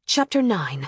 Chapter 9.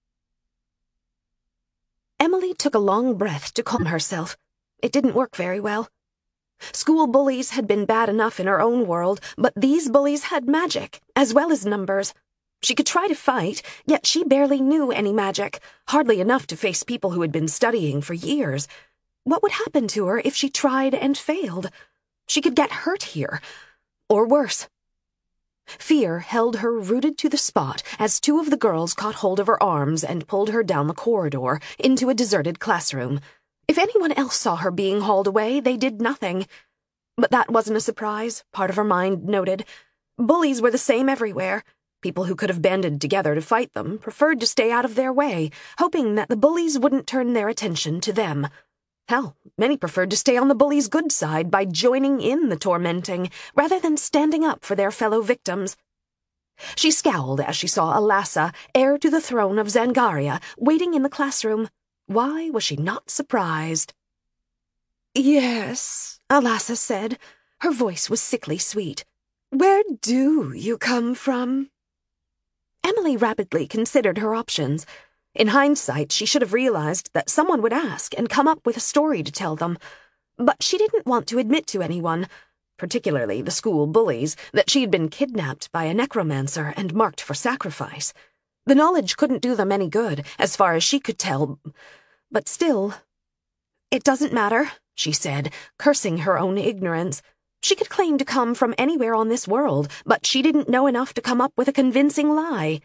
Emily took a long breath to calm herself. It didn't work very well. School bullies had been bad enough in her own world, but these bullies had magic, as well as numbers. She could try to fight, yet she barely knew any magic, hardly enough to face people who had been studying for years. What would happen to her if she tried and failed? She could get hurt here, or worse. Fear held her rooted to the spot as two of the girls caught hold of her arms and pulled her down the corridor into a deserted classroom. If anyone else saw her being hauled away, they did nothing. But that wasn't a surprise, part of her mind noted. Bullies were the same everywhere. People who could have banded together to fight them preferred to stay out of their way, hoping that the bullies wouldn't turn their attention to them. Hell, many preferred to stay on the bullies' good side by joining in the tormenting, rather than standing up for their fellow victims. She scowled as she saw Alassa, heir to the throne of Zangaria, waiting in the classroom. Why was she not surprised? "Yes," Alassa said. Her voice was sickly sweet. "Where do you come from?" Emily rapidly considered her options. In hindsight, she should have realized that someone would ask and come up with a story to tell them. But she didn't want to admit to anyone, particularly the school bullies, that she had been kidnapped by a necromancer and marked for sacrifice. The knowledge couldn't do them any good, as far as she could tell. But still, "It doesn't matter," she said, cursing her own ignorance. She could claim to come from anywhere on this world, but she didn't know enough to come up with a convincing lie.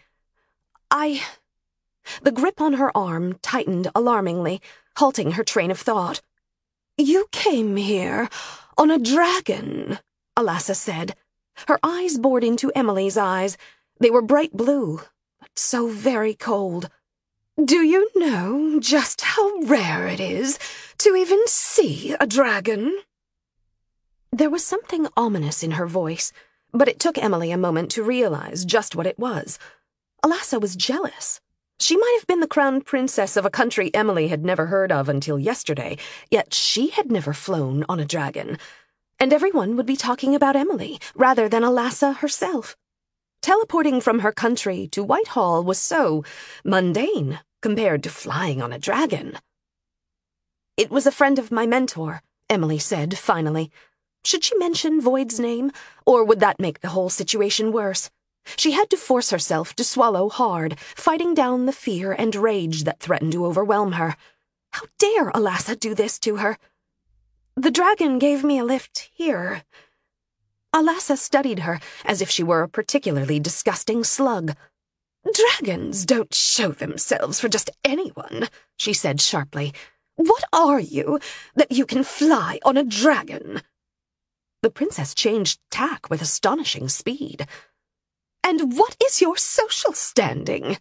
The grip on her arm tightened alarmingly, halting her train of thought. "You came here on a dragon," Alassa said. Her eyes bored into Emily's eyes. They were bright blue, but so very cold. "Do you know just how rare it is to even see a dragon?" There was something ominous in her voice, but it took Emily a moment to realize just what it was. Alassa was jealous. She might have been the crown princess of a country Emily had never heard of until yesterday, yet she had never flown on a dragon. And everyone would be talking about Emily, rather than Alassa herself. Teleporting from her country to Whitehall was so mundane compared to flying on a dragon. "It was a friend of my mentor," Emily said, finally. Should she mention Void's name, or would that make the whole situation worse? She had to force herself to swallow hard, fighting down the fear and rage that threatened to overwhelm her. How dare Alassa do this to her? "The dragon gave me a lift here." Alassa studied her as if she were a particularly disgusting slug. "Dragons don't show themselves for just anyone," she said sharply. "What are you that you can fly on a dragon?" The princess changed tack with astonishing speed. "And what is your social standing?"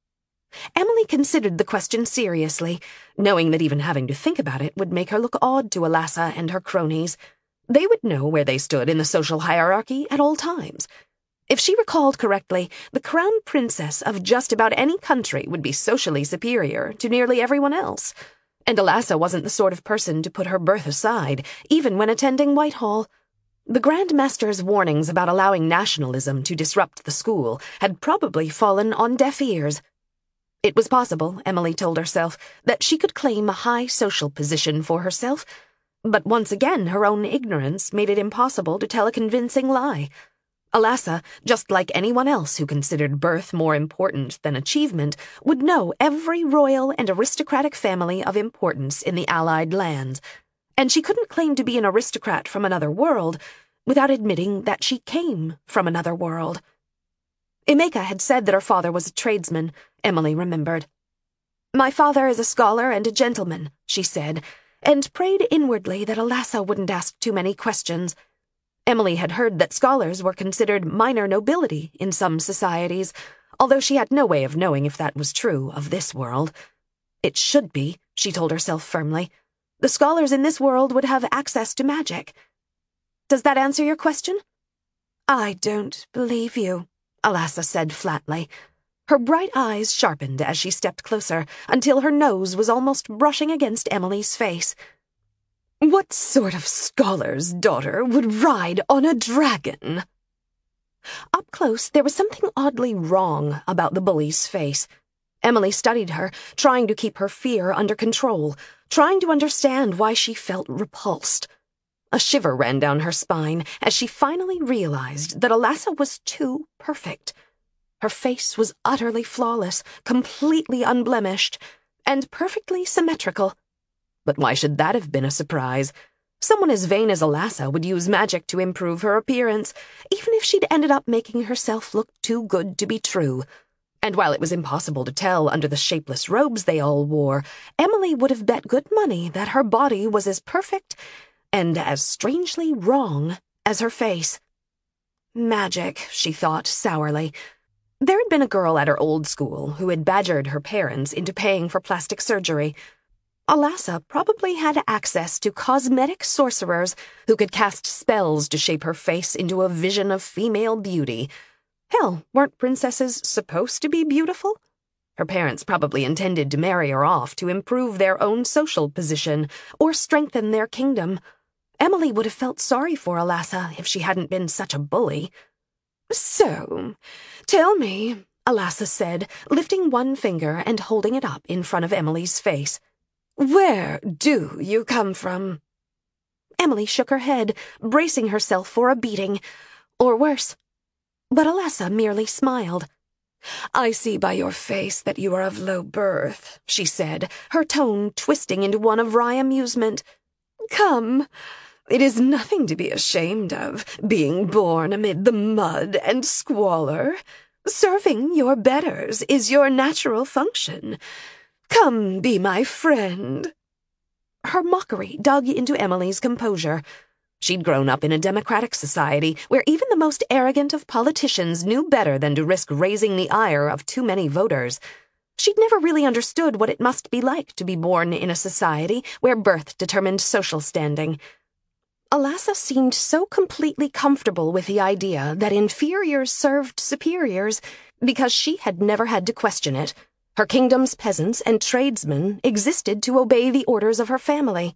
Emily considered the question seriously, knowing that even having to think about it would make her look odd to Alassa and her cronies. They would know where they stood in the social hierarchy at all times. If she recalled correctly, the crown princess of just about any country would be socially superior to nearly everyone else. And Alassa wasn't the sort of person to put her birth aside, even when attending Whitehall. The Grand Master's warnings about allowing nationalism to disrupt the school had probably fallen on deaf ears. It was possible, Emily told herself, that she could claim a high social position for herself, but once again her own ignorance made it impossible to tell a convincing lie. Alassa, just like anyone else who considered birth more important than achievement, would know every royal and aristocratic family of importance in the Allied lands. And she couldn't claim to be an aristocrat from another world without admitting that she came from another world. Emeka had said that her father was a tradesman, Emily remembered. "My father is a scholar and a gentleman," she said, and prayed inwardly that Alassa wouldn't ask too many questions. Emily had heard that scholars were considered minor nobility in some societies, although she had no way of knowing if that was true of this world. It should be, she told herself firmly. The scholars in this world would have access to magic. "Does that answer your question?" "I don't believe you," Alassa said flatly. Her bright eyes sharpened as she stepped closer, until her nose was almost brushing against Emily's face. "What sort of scholar's daughter would ride on a dragon?" Up close, there was something oddly wrong about the bully's face. Emily studied her, trying to keep her fear under control, trying to understand why she felt repulsed. A shiver ran down her spine as she finally realized that Alassa was too perfect. Her face was utterly flawless, completely unblemished, and perfectly symmetrical. But why should that have been a surprise? Someone as vain as Alassa would use magic to improve her appearance, even if she'd ended up making herself look too good to be true. And while it was impossible to tell under the shapeless robes they all wore, Emily would have bet good money that her body was as perfect and as strangely wrong as her face. Magic, she thought sourly. There had been a girl at her old school who had badgered her parents into paying for plastic surgery. Alassa probably had access to cosmetic sorcerers who could cast spells to shape her face into a vision of female beauty. Hell, weren't princesses supposed to be beautiful? Her parents probably intended to marry her off to improve their own social position or strengthen their kingdom. Emily would have felt sorry for Alassa if she hadn't been such a bully. "So, tell me," Alassa said, lifting one finger and holding it up in front of Emily's face. "Where do you come from?" Emily shook her head, bracing herself for a beating, or worse. But Alassa merely smiled. "I see by your face that you are of low birth," she said, her tone twisting into one of wry amusement. "Come, it is nothing to be ashamed of, being born amid the mud and squalor. Serving your betters is your natural function. Come be my friend." Her mockery dug into Emily's composure. She'd grown up in a democratic society where even the most arrogant of politicians knew better than to risk raising the ire of too many voters. She'd never really understood what it must be like to be born in a society where birth determined social standing. Alassa seemed so completely comfortable with the idea that inferiors served superiors because she had never had to question it. Her kingdom's peasants and tradesmen existed to obey the orders of her family.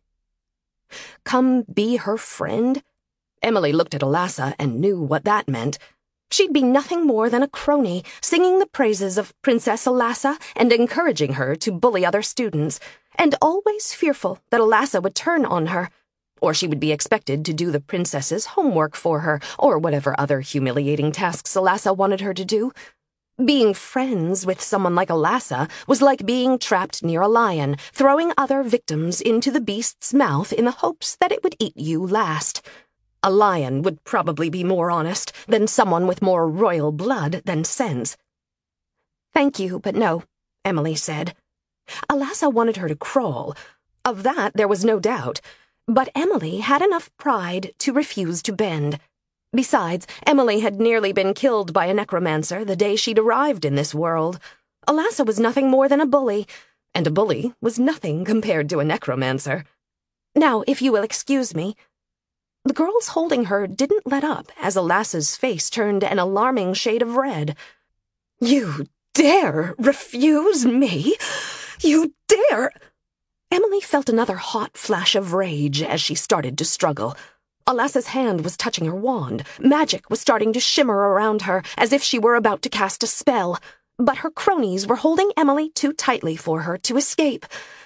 Come be her friend? Emily looked at Alassa and knew what that meant. She'd be nothing more than a crony, singing the praises of Princess Alassa and encouraging her to bully other students, and always fearful that Alassa would turn on her, or she would be expected to do the princess's homework for her, or whatever other humiliating tasks Alassa wanted her to do. Being friends with someone like Alassa was like being trapped near a lion, throwing other victims into the beast's mouth in the hopes that it would eat you last. A lion would probably be more honest than someone with more royal blood than sense. "Thank you, but no," Emily said. Alassa wanted her to crawl. Of that there was no doubt, but Emily had enough pride to refuse to bend. Besides, Emily had nearly been killed by a necromancer the day she'd arrived in this world. Alassa was nothing more than a bully, and a bully was nothing compared to a necromancer. "Now, if you will excuse me." The girls holding her didn't let up as Alassa's face turned an alarming shade of red. "You dare refuse me? You dare—" Emily felt another hot flash of rage as she started to struggle. Alassa's hand was touching her wand. Magic was starting to shimmer around her, as if she were about to cast a spell. But her cronies were holding Emily too tightly for her to escape.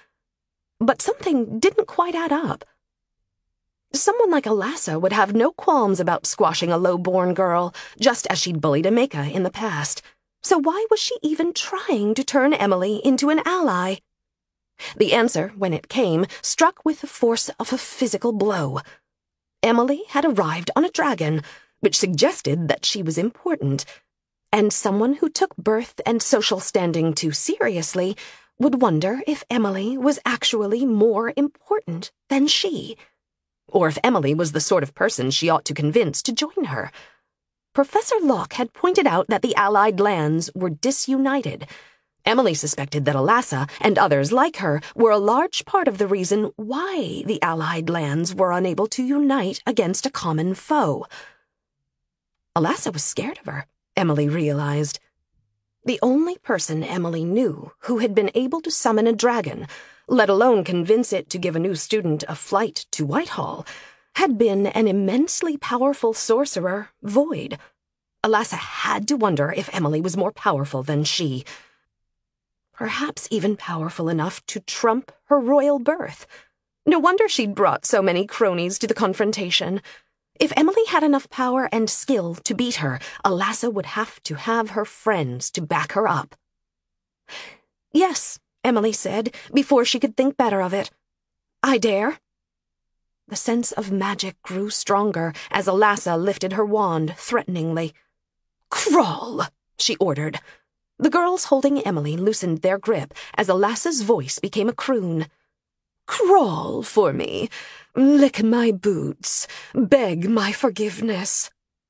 But something didn't quite add up. Someone like Alassa would have no qualms about squashing a low-born girl, just as she'd bullied Emeka in the past. So why was she even trying to turn Emily into an ally? The answer, when it came, struck with the force of a physical blow. Emily had arrived on a dragon, which suggested that she was important, and someone who took birth and social standing too seriously would wonder if Emily was actually more important than she, or if Emily was the sort of person she ought to convince to join her. Professor Locke had pointed out that the Allied lands were disunited. Emily suspected that Alassa and others like her were a large part of the reason why the Allied lands were unable to unite against a common foe. Alassa was scared of her, Emily realized. The only person Emily knew who had been able to summon a dragon, let alone convince it to give a new student a flight to Whitehall, had been an immensely powerful sorcerer, Void. Alassa had to wonder if Emily was more powerful than she. Perhaps even powerful enough to trump her royal birth. No wonder she'd brought so many cronies to the confrontation. If Emily had enough power and skill to beat her, Alassa would have to have her friends to back her up. "Yes," Emily said, before she could think better of it. "I dare." The sense of magic grew stronger as Alassa lifted her wand threateningly. "Crawl," she ordered. The girls holding Emily loosened their grip as Alassa's voice became a croon. "Crawl for me, lick my boots, beg my forgiveness."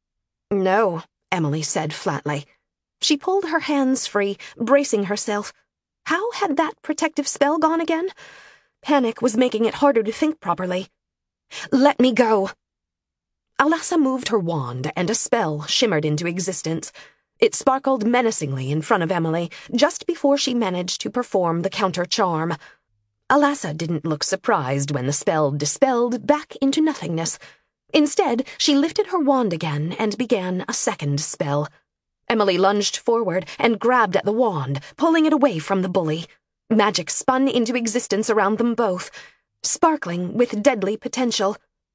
"No," Emily said flatly. She pulled her hands free, bracing herself. How had that protective spell gone again? Panic was making it harder to think properly. "Let me go." Alassa moved her wand, and a spell shimmered into existence. It sparkled menacingly in front of Emily, just before she managed to perform the counter-charm. Alassa didn't look surprised when the spell dispelled back into nothingness. Instead, she lifted her wand again and began a second spell. Emily lunged forward and grabbed at the wand, pulling it away from the bully. Magic spun into existence around them both, sparkling with deadly potential.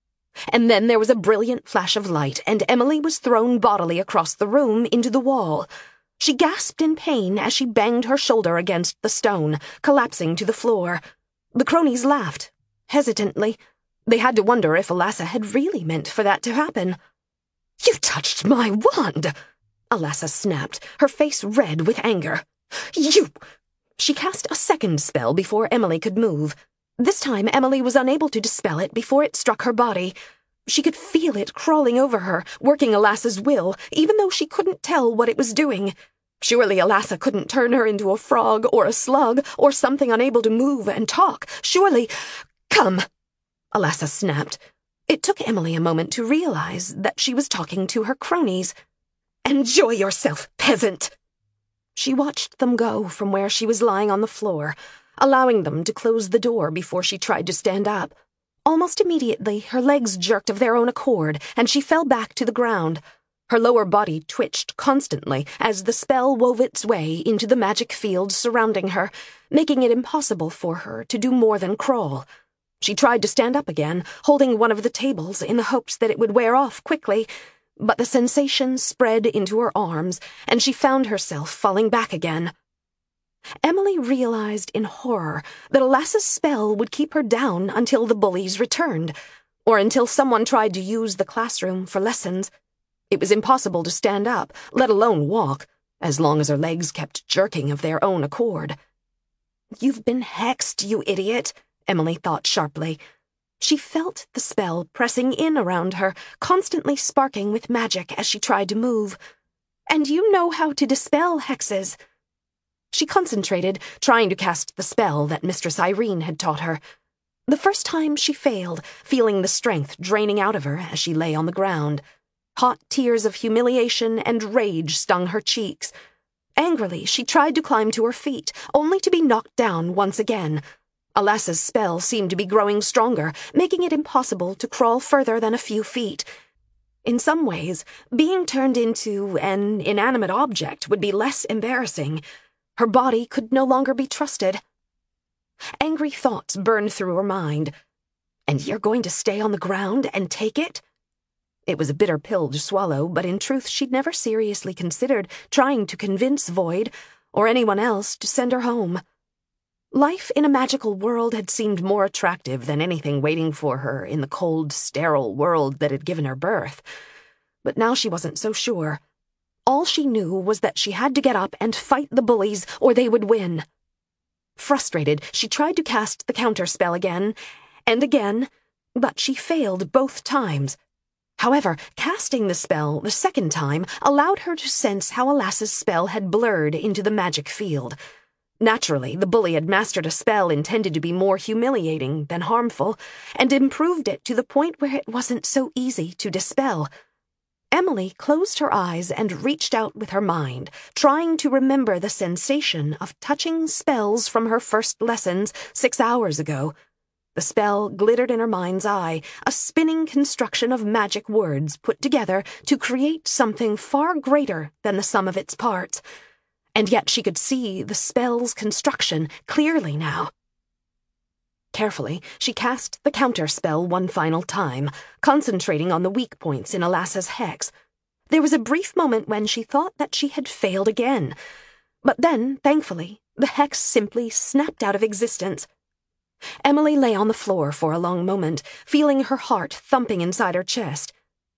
And then there was a brilliant flash of light, and Emily was thrown bodily across the room into the wall. She gasped in pain as she banged her shoulder against the stone, collapsing to the floor. The cronies laughed, hesitantly. They had to wonder if Alassa had really meant for that to happen. "You touched my wand!" Alassa snapped, her face red with anger. "You—" She cast a second spell before Emily could move. This time, Emily was unable to dispel it before it struck her body. She could feel it crawling over her, working Alassa's will, even though she couldn't tell what it was doing. Surely Alassa couldn't turn her into a frog or a slug or something unable to move and talk. Surely— "Come," Alassa snapped. It took Emily a moment to realize that she was talking to her cronies. "Enjoy yourself, peasant!" She watched them go from where she was lying on the floor, allowing them to close the door before she tried to stand up. Almost immediately, her legs jerked of their own accord, and she fell back to the ground. Her lower body twitched constantly as the spell wove its way into the magic field surrounding her, making it impossible for her to do more than crawl. She tried to stand up again, holding one of the tables in the hopes that it would wear off quickly, but the sensation spread into her arms, and she found herself falling back again. Emily realized in horror that Alassa's spell would keep her down until the bullies returned, or until someone tried to use the classroom for lessons. It was impossible to stand up, let alone walk, as long as her legs kept jerking of their own accord. "You've been hexed, you idiot," Emily thought sharply. She felt the spell pressing in around her, constantly sparking with magic as she tried to move. "And you know how to dispel hexes." She concentrated, trying to cast the spell that Mistress Irene had taught her. The first time she failed, feeling the strength draining out of her as she lay on the ground. Hot tears of humiliation and rage stung her cheeks. Angrily, she tried to climb to her feet, only to be knocked down once again. Alassa's spell seemed to be growing stronger, making it impossible to crawl further than a few feet. In some ways, being turned into an inanimate object would be less embarrassing. Her body could no longer be trusted. Angry thoughts burned through her mind. "And you're going to stay on the ground and take it?" It was a bitter pill to swallow, but in truth she'd never seriously considered trying to convince Void, or anyone else, to send her home. Life in a magical world had seemed more attractive than anything waiting for her in the cold, sterile world that had given her birth. But now she wasn't so sure. All she knew was that she had to get up and fight the bullies, or they would win. Frustrated, she tried to cast the counterspell again and again, but she failed both times. However, casting the spell the second time allowed her to sense how Alassa's spell had blurred into the magic field. Naturally, the bully had mastered a spell intended to be more humiliating than harmful, and improved it to the point where it wasn't so easy to dispel. Emily closed her eyes and reached out with her mind, trying to remember the sensation of touching spells from her first lessons 6 hours ago. The spell glittered in her mind's eye, a spinning construction of magic words put together to create something far greater than the sum of its parts. And yet she could see the spell's construction clearly now. Carefully, she cast the counter-spell one final time, concentrating on the weak points in Alassa's hex. There was a brief moment when she thought that she had failed again. But then, thankfully, the hex simply snapped out of existence. Emily lay on the floor for a long moment, feeling her heart thumping inside her chest.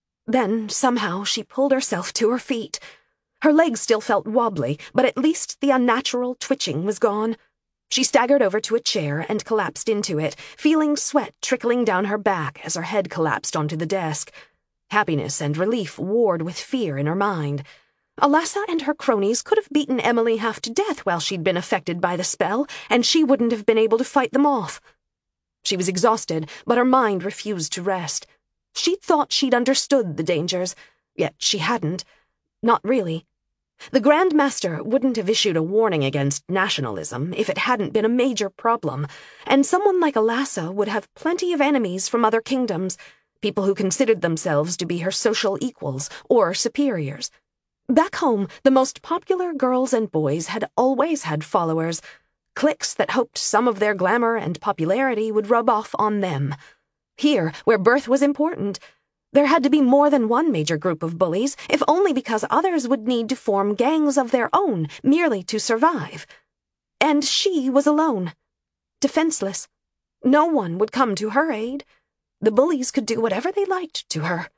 Then, somehow, she pulled herself to her feet. Her legs still felt wobbly, but at least the unnatural twitching was gone. She staggered over to a chair and collapsed into it, feeling sweat trickling down her back as her head collapsed onto the desk. Happiness and relief warred with fear in her mind. Alassa and her cronies could have beaten Emily half to death while she'd been affected by the spell, and she wouldn't have been able to fight them off. She was exhausted, but her mind refused to rest. She'd thought she'd understood the dangers, yet she hadn't. Not really. The Grand Master wouldn't have issued a warning against nationalism if it hadn't been a major problem, and someone like Alassa would have plenty of enemies from other kingdoms, people who considered themselves to be her social equals or superiors. Back home, the most popular girls and boys had always had followers, cliques that hoped some of their glamour and popularity would rub off on them. Here, where birth was important, there had to be more than one major group of bullies, if only because others would need to form gangs of their own merely to survive. And she was alone, defenseless. No one would come to her aid. The bullies could do whatever they liked to her.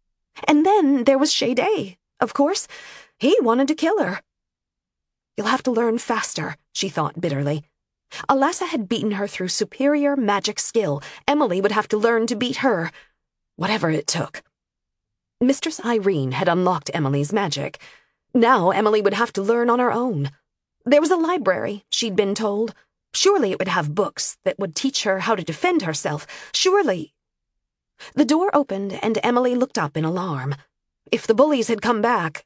And then there was Shayday, of course. He wanted to kill her. You'll have to learn faster, she thought bitterly. Alassa had beaten her through superior magic skill. Emily would have to learn to beat her. Whatever it took. Mistress Irene had unlocked Emily's magic. Now Emily would have to learn on her own. There was a library, she'd been told. Surely it would have books that would teach her how to defend herself. Surely. The door opened and Emily looked up in alarm. If the bullies had come back...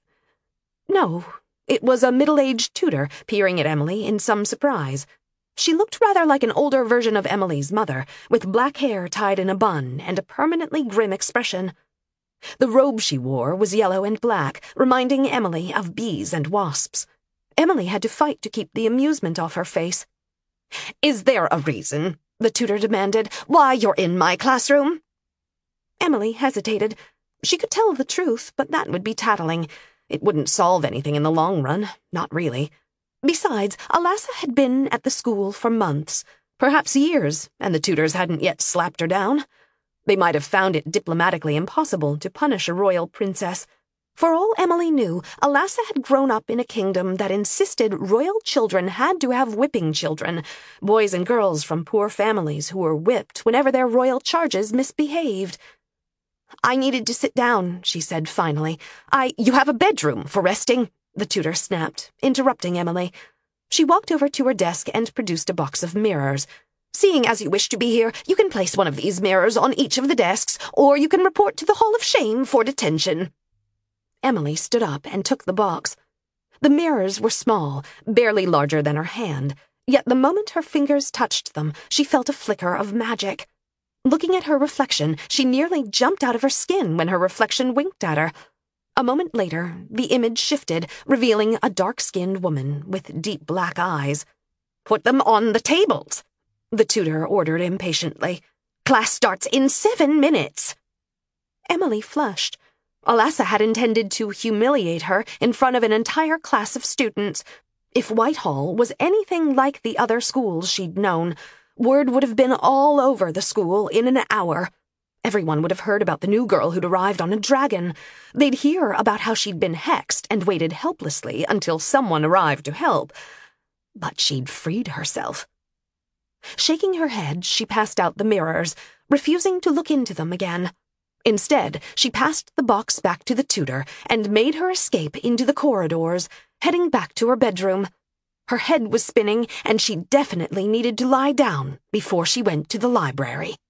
No, it was a middle-aged tutor peering at Emily in some surprise. She looked rather like an older version of Emily's mother, with black hair tied in a bun and a permanently grim expression. The robe she wore was yellow and black, reminding Emily of bees and wasps. Emily had to fight to keep the amusement off her face. "Is there a reason," the tutor demanded, "why you're in my classroom?" Emily hesitated. She could tell the truth, but that would be tattling. It wouldn't solve anything in the long run, not really. Besides, Alassa had been at the school for months, perhaps years, and the tutors hadn't yet slapped her down. They might have found it diplomatically impossible to punish a royal princess. For all Emily knew, Alassa had grown up in a kingdom that insisted royal children had to have whipping children, boys and girls from poor families who were whipped whenever their royal charges misbehaved. "I needed to sit down," she said finally. You have a bedroom for resting," the tutor snapped, interrupting Emily. She walked over to her desk and produced a box of mirrors. "Seeing as you wish to be here, you can place one of these mirrors on each of the desks, or you can report to the Hall of Shame for detention." Emily stood up and took the box. The mirrors were small, barely larger than her hand, yet the moment her fingers touched them, she felt a flicker of magic. Looking at her reflection, she nearly jumped out of her skin when her reflection winked at her. A moment later, the image shifted, revealing a dark-skinned woman with deep black eyes. "Put them on the tables," the tutor ordered impatiently. "Class starts in 7 minutes." Emily flushed. Alassa had intended to humiliate her in front of an entire class of students. If Whitehall was anything like the other schools she'd known, word would have been all over the school in an hour. Everyone would have heard about the new girl who'd arrived on a dragon. They'd hear about how she'd been hexed and waited helplessly until someone arrived to help. But she'd freed herself. Shaking her head, she passed out the mirrors, refusing to look into them again. Instead, she passed the box back to the tutor and made her escape into the corridors, heading back to her bedroom. Her head was spinning, and she definitely needed to lie down before she went to the library.